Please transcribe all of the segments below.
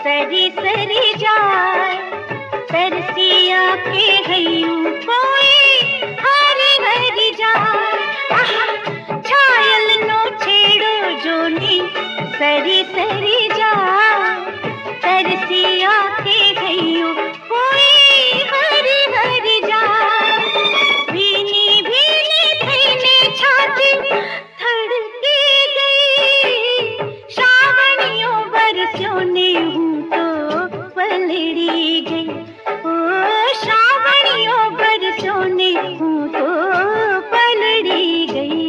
सरी सरी जाए तरसिया के गयूं कोई हरी हरी जाए छायल नो छेड़ो जोनी सरी सरी जाए तरसिया के गयूं कोई हरी हरी जाए भीनी भीनी थईने छाती धड़की गई श्रावणियों बरस्यों ने हूँ तो पलड़ी गई ओ श्रावणियों बरस्यों ने हूँ तो पलड़ी गई।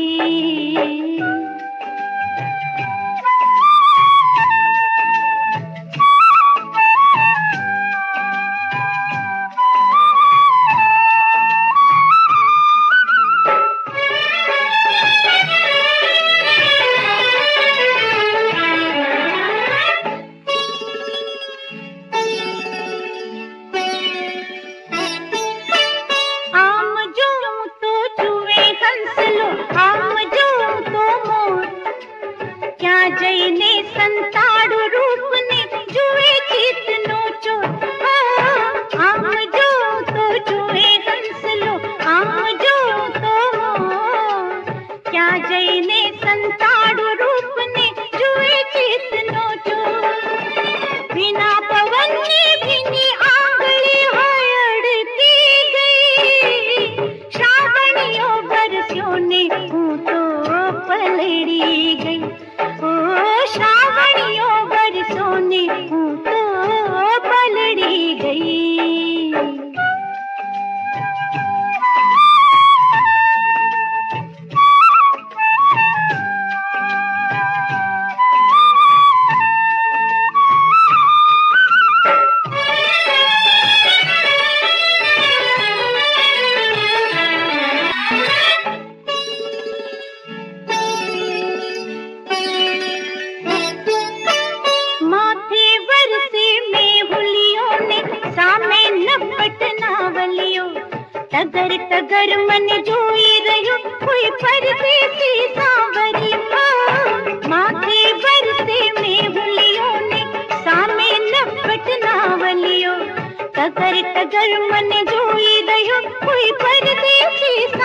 जैने संताड़ू रूप ने जुए चित नोचो आम जो तो जुए हंस लो आम जो तो क्या जैने संताड़ू रूप ने जुए चित नोचो बिना पवन की भीनी आंगली हड़की गई श्रावणियों बरस्यों ने हूँ तो पलड़ी गई ओ श्रावणियों बरसों ने हूँ तो पलड़ी गई। टगर टगर मन जोई रहो कोई परदेसी सांवरी माथे बरसे में हुलियों ने सामे लपट नावलियो टगर टगर मन जोई रहो कोई परदेसी